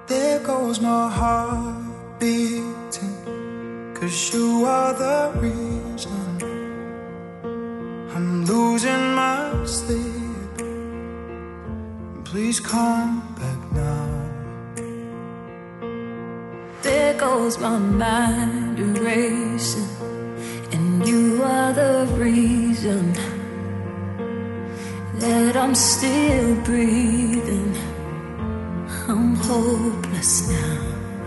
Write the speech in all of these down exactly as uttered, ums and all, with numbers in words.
There goes my heart beating, 'cause you are the reason I'm losing my sleep. Please come back now. There goes my mind erasing, and you are the reason that I'm still breathing. I'm hopeless now.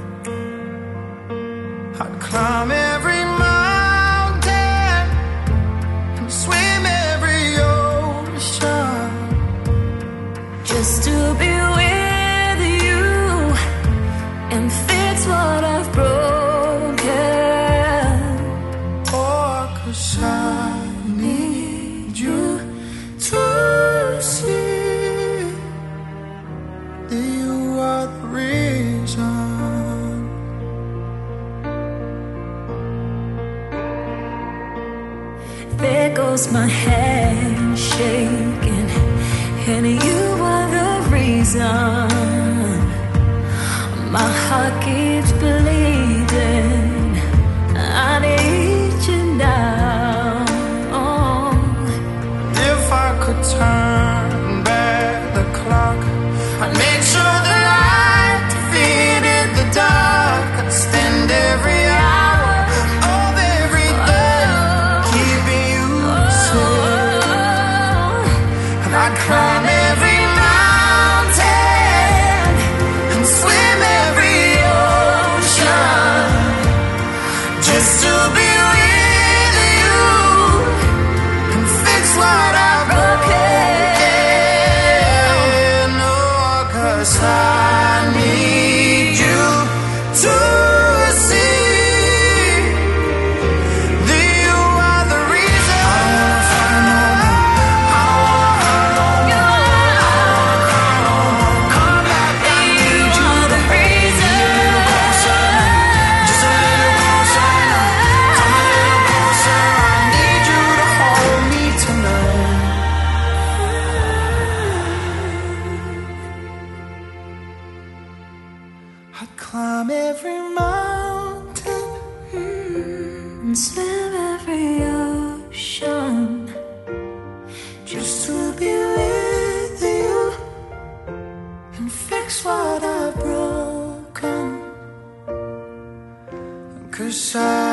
I'd climb every mountain and swim every ocean just to be with you and fix what I've broken. Oh, 'cause I need you to see that you are the reason. There goes my hand shaking, and you are the reason my heart keeps bleeding. I need you now. Oh. If I could turn back the clock, I'd make sure the light defeated the dark. I'd spend every hour of every day keeping you safe, and I'd climb every mountain and swim every ocean just to be with you and fix what I've broken. Oh, 'cause I need you to see that you are the reason. I wanna find no more. I wanna find no more. Come back, I need you to reason. Just a little closer now. Come a little closer. I need you to hold me tonight. I'd climb every mountain And swim every ocean just to be with you and fix what I've broken. 'Cause I